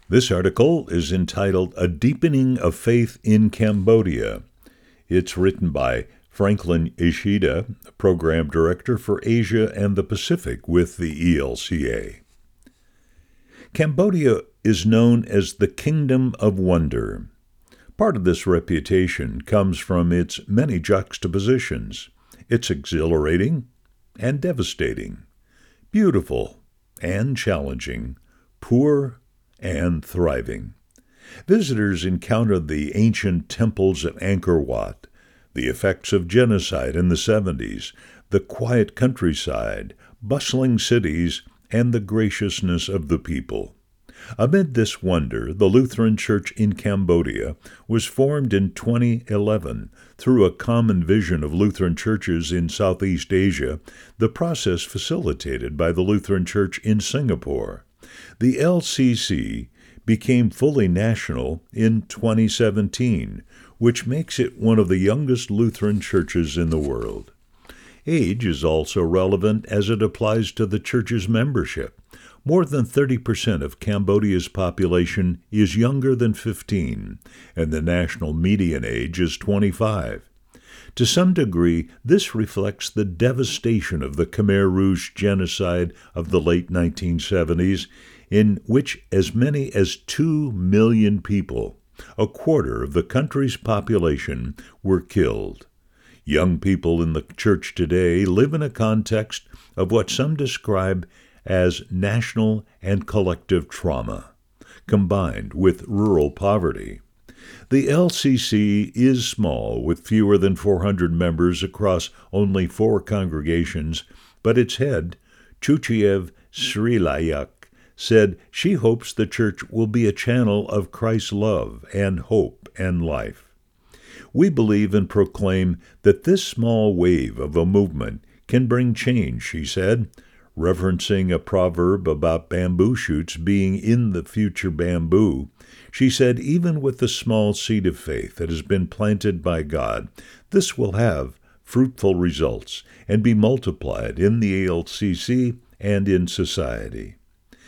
This article is entitled A Deepening of Faith in Cambodia. It's written by Franklin Ishida, Program Director for Asia and the Pacific with the ELCA. Cambodia is known as the Kingdom of Wonder. Part of this reputation comes from its many juxtapositions. It's exhilarating and devastating, beautiful and challenging, poor and thriving. Visitors encounter the ancient temples of Angkor Wat, the effects of genocide in the 70s, the quiet countryside, bustling cities, and the graciousness of the people. Amid this wonder, the Lutheran Church in Cambodia was formed in 2011 through a common vision of Lutheran churches in Southeast Asia, the process facilitated by the Lutheran Church in Singapore. The LCC became fully national in 2017, which makes it one of the youngest Lutheran churches in the world. Age is also relevant as it applies to the church's membership. More than 30% of Cambodia's population is younger than 15, and the national median age is 25. To some degree, this reflects the devastation of the Khmer Rouge genocide of the late 1970s, in which as many as 2 million people, a quarter of the country's population, were killed. Young people in the church today live in a context of what some describe as national and collective trauma, combined with rural poverty. The LCC is small, with fewer than 400 members across only 4 congregations, but its head, Chuchiev Srilayak, said she hopes the church will be a channel of Christ's love and hope and life. We believe and proclaim that this small wave of a movement can bring change, she said, referencing a proverb about bamboo shoots being in the future bamboo. She said, even with the small seed of faith that has been planted by God, this will have fruitful results and be multiplied in the ALCC and in society.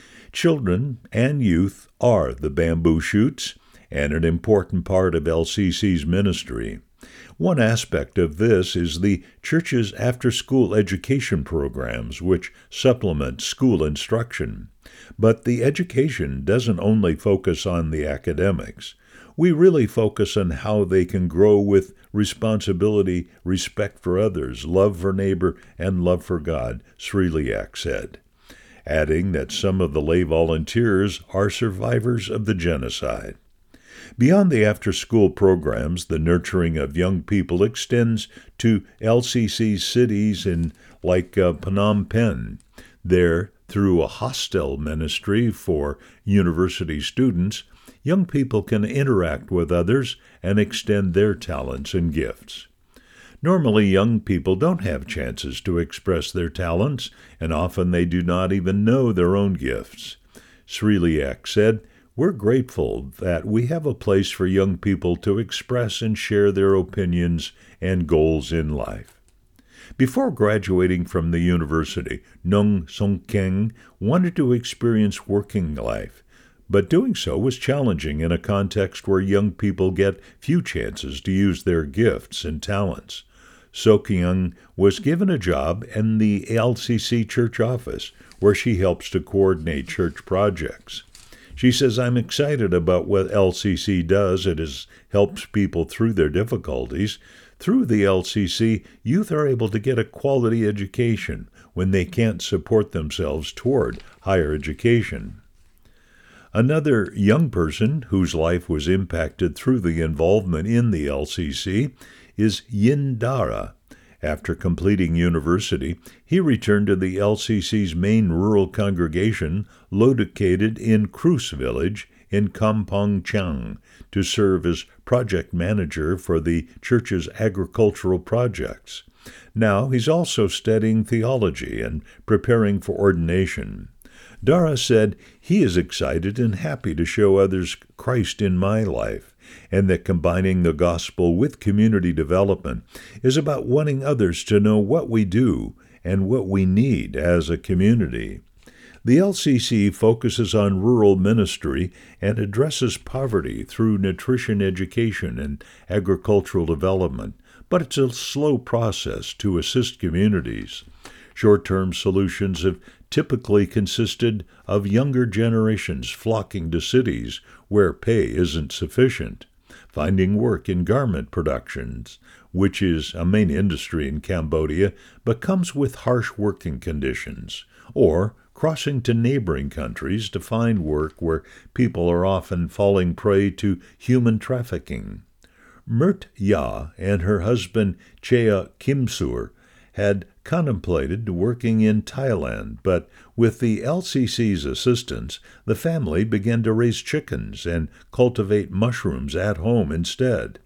Children and youth are the bamboo shoots and an important part of LCC's ministry. One aspect of this is the church's after-school education programs, which supplement school instruction. But the education doesn't only focus on the academics. We really focus on how they can grow with responsibility, respect for others, love for neighbor, and love for God, Srilayak said, adding that some of the lay volunteers are survivors of the genocide. Beyond the after-school programs, the nurturing of young people extends to LCC cities like Phnom Penh. There, through a hostel ministry for university students, young people can interact with others and extend their talents and gifts. Normally, young people don't have chances to express their talents, and often they do not even know their own gifts. Srilayak said, "We're grateful that we have a place for young people to express and share their opinions and goals in life." Before graduating from the university, Nung Song Keng wanted to experience working life, but doing so was challenging in a context where young people get few chances to use their gifts and talents. So Kyung was given a job in the LCC church office, where she helps to coordinate church projects. She says, "I'm excited about what LCC does. It helps people through their difficulties. Through the LCC, youth are able to get a quality education when they can't support themselves toward higher education." Another young person whose life was impacted through the involvement in the LCC is Yin Dara. After completing university, he returned to the LCC's main rural congregation located in Krus village in Kampong Chang to serve as project manager for the church's agricultural projects. Now he's also studying theology and preparing for ordination. Dara said he is excited and happy to show others Christ in my life, and that combining the gospel with community development is about wanting others to know what we do and what we need as a community. The LCC focuses on rural ministry and addresses poverty through nutrition education and agricultural development, but it's a slow process to assist communities. Short-term solutions have typically consisted of younger generations flocking to cities where pay isn't sufficient, finding work in garment productions, which is a main industry in Cambodia, but comes with harsh working conditions, or crossing to neighboring countries to find work where people are often falling prey to human trafficking. Mert Ya and her husband Chea Kimsur had contemplated working in Thailand, but with the LCC's assistance, the family began to raise chickens and cultivate mushrooms at home instead.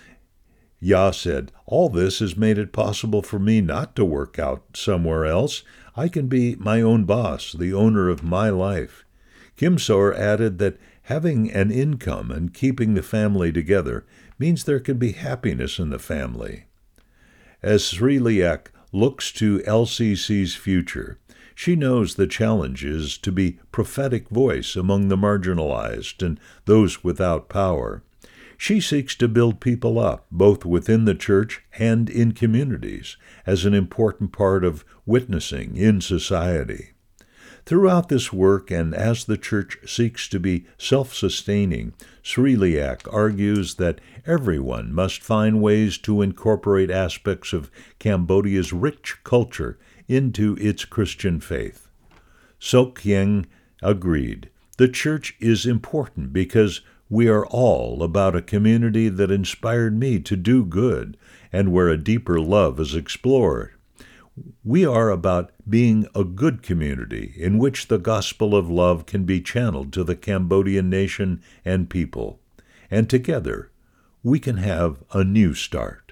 Ya said, "All this has made it possible for me not to work out somewhere else. I can be my own boss, the owner of my life." Kimsur added that having an income and keeping the family together means there can be happiness in the family. As Sri Liak looks to LCC's future, she knows the challenge is to be prophetic voice among the marginalized and those without power. She seeks to build people up, both within the church and in communities, as an important part of witnessing in society. Throughout this work, and as the church seeks to be self-sustaining, Sri Liak argues that everyone must find ways to incorporate aspects of Cambodia's rich culture into its Christian faith. Sok Yeng agreed. The church is important because we are all about a community that inspired me to do good and where a deeper love is explored. We are about being a good community in which the gospel of love can be channeled to the Cambodian nation and people. And together, we can have a new start.